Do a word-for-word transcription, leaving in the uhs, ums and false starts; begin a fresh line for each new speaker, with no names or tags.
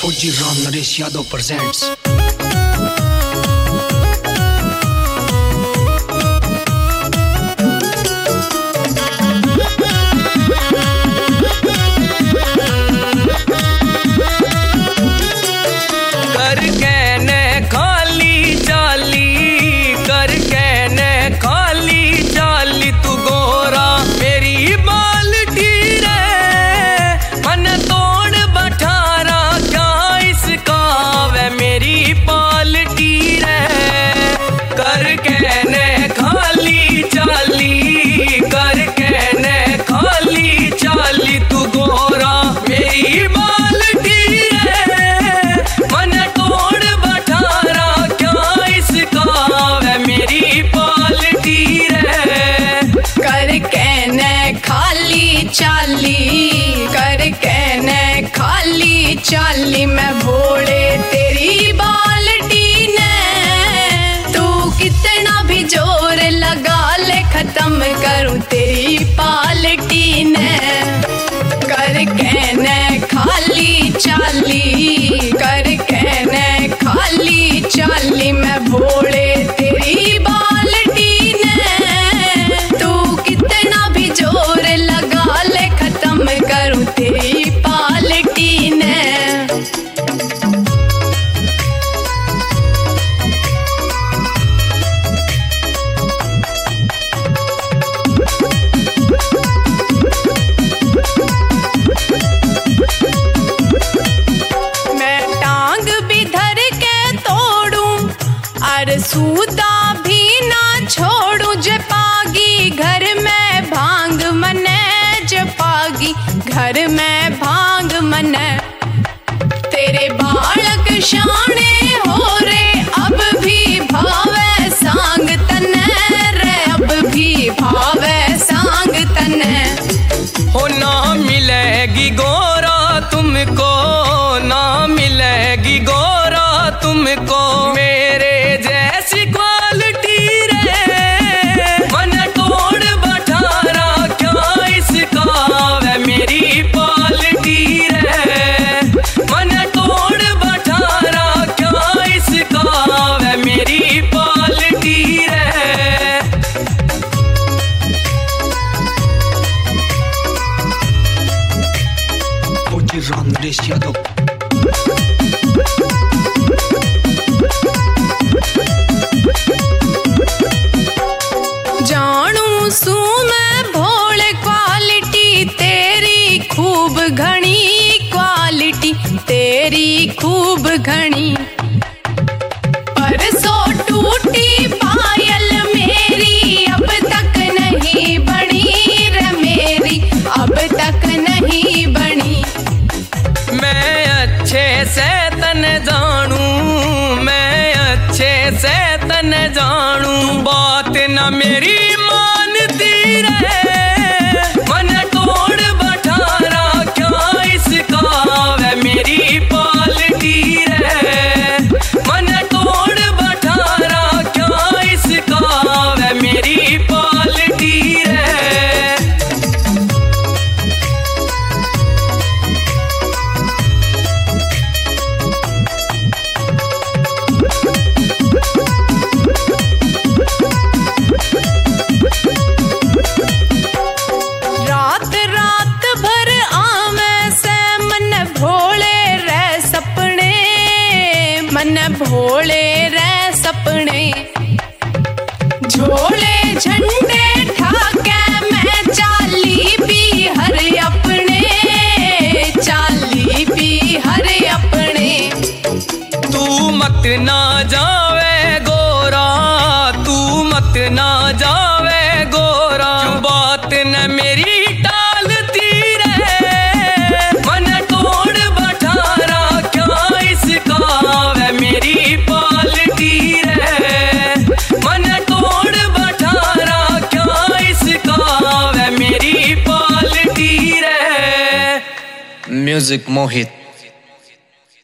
फौजी राम नरेश यादव प्रेजेंट्स।
चाली करके न खाली चाली मैं भोले तेरी बाल्टी ने, तू कितना भी जोर लगा ले खत्म करूं तेरी पाल्टी ने। करके न खाली चाली करके न खाली चाली मैं भोले तेरी बाल्टी ने, तू कितना भी जोर लगा करूं तेरी पाल्टी ने। मैं टांग भी धर के तोड़ूं और सूदा भी ना छोड़ूं, जपागी घर में भांग मने जपागी घर में भांग मन। तेरे बालक शाने हो रे अब भी भावे सांग तने रे, अब भी भावे सांग तने।
हो ना मिलेगी गोरा तुमको, ना मिलेगी गोरा तुमको मेरे जैसी क्वालिटी रे। मन तोड़ बठारा क्या इसका वे मेरी पाल्टी रे। मन तोड़ बठारा क्या इसका वे मेरी पाल्टी रे।
फौजी राम नरेश यादव।
जानू सू मैं भोले क्वालिटी तेरी खूब घनी, क्वालिटी तेरी खूब घनी। परसों टूटी पायल मेरी अब तक नहीं बनी रे मेरी, अब तक नहीं बनी।
मैं अच्छे से तन जानू, मैं अच्छे से तन जानू, बात न मेरी मानती रे। मन तोड़ बठारा क्या इसका वे मेरी पाल्टी रे। मन तोड़ बठारा क्या इसका वे मेरी पाल्टी रे।
मन भोले रे सपने झोले झंडे ठाके मैं चाली भी हर अपने, चाली भी हर अपने।
तू मत ना जावे गोरा, तू मत ना जावे गोरा, बात न मेरी टालती रे। मन तोड़ बठारा क्या इसका वे मेरी पाल्टी रे। मन तोड़ बठारा क्या इसका वे मेरी पाल्टी रे।
म्यूजिक मोहित।